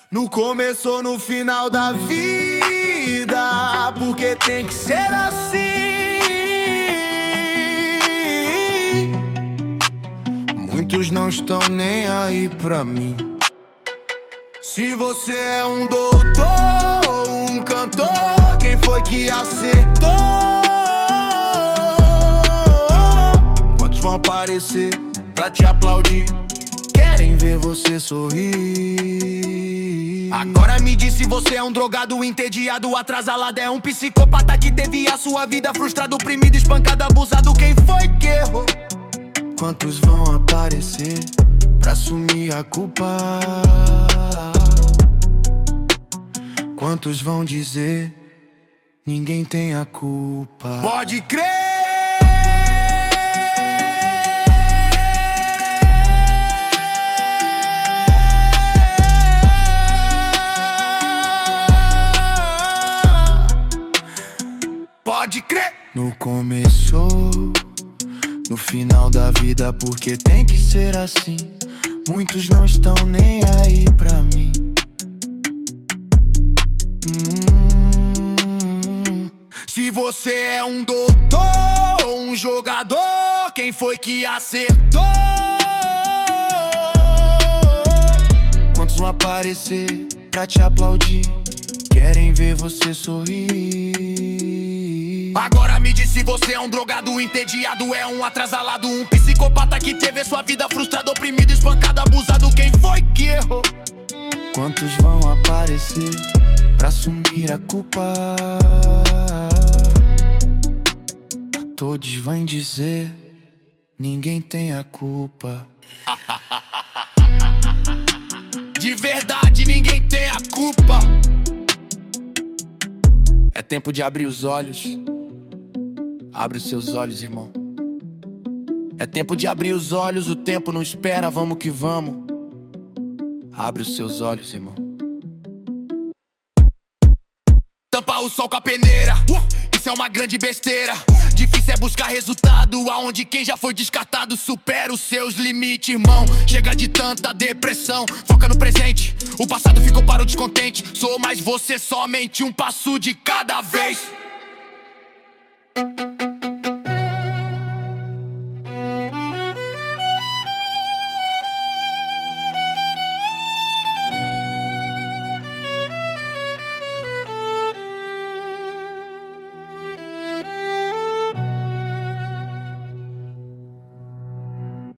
No começo ou no final da vida, porque tem que ser assim. Muitos não estão nem aí pra mim. Se você é um doutor ou um cantor, quem foi que acertou? Quantos vão aparecer pra te aplaudir? Querem ver você sorrir. Agora me diz se você é um drogado, entediado, atrasalado. É um psicopata que teve a sua vida frustrado, oprimido, espancado, abusado. Quem foi que errou? Quantos vão aparecer pra assumir a culpa? Quantos vão dizer ninguém tem a culpa? Pode crer! Pode crer! No começo, no final da vida, porque tem que ser assim. Muitos não estão nem aí pra mim. Se você é um doutor ou um jogador, quem foi que acertou? Quantos vão aparecer pra te aplaudir? Querem ver você sorrir. Agora me diz se você é um drogado, entediado, é um atrasalado, um psicopata que teve sua vida frustrada, oprimido, espancado, abusado. Quem foi que errou? Quantos vão aparecer pra assumir a culpa? Todos vão dizer ninguém tem a culpa. De verdade, ninguém tem a culpa. É tempo de abrir os olhos. Abre os seus olhos, irmão. É tempo de abrir os olhos, o tempo não espera, vamos que vamos. Abre os seus olhos, irmão. Tampa o sol com a peneira, isso é uma grande besteira. Difícil é buscar resultado aonde quem já foi descartado supera os seus limites, irmão. Chega de tanta depressão, foca no presente. O passado ficou para o descontente. Sou mais você, somente um passo de cada vez.